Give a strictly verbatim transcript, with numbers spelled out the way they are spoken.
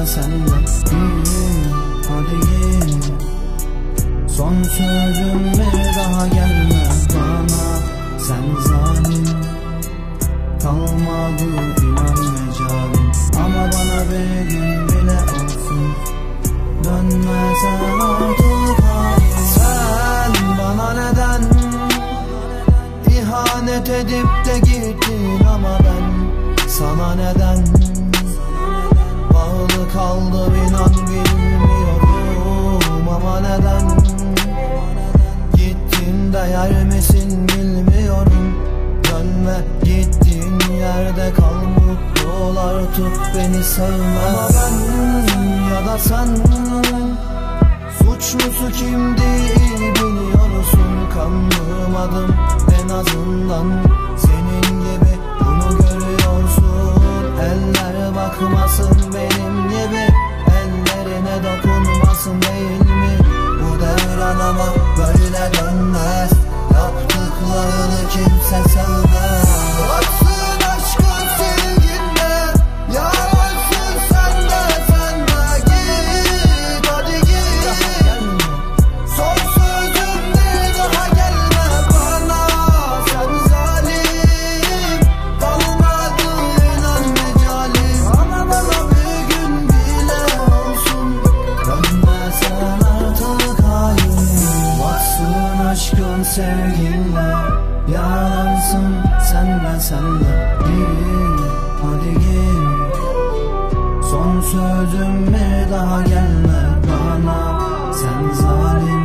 senle. Git hadi git. Son sözüm bir daha gelme bana. Sen zalim, kalmadı inan mecalim. Ama bana bir gün bile olsun dönmesen artık hayır. Sen bana neden ihanet edip de gittin, ama ben sana neden bağlı kaldım inan bilmiyorum. Ama neden gittin, değer misin bilmiyorum. Dönme, gittiğin yerde kal, mutlular tut beni sevme. Ama ben ya da sen suçlusu kim değil biliyorsun. Kanmadım en azından, senin gibi bunu görüyorsun. Eller bakmasın benim gibi, ellerine dokunmasın değil mi? Bu devran ama böyle dönmez, yaptıklarını kimse sevmez. Baksın aşkın sevginle, yaransın sen de sen de. Git hadi git. Son sözüm bir daha gelme bana. Sen zalim, kalmadı inan mecalim. Ama bana bir gün bile olsun dönmesen artık hayır. Baksın aşkın sevginle, yaransın sen de sen de. Git hadi git. Son sözüm bir daha gelme bana. Sen zalim,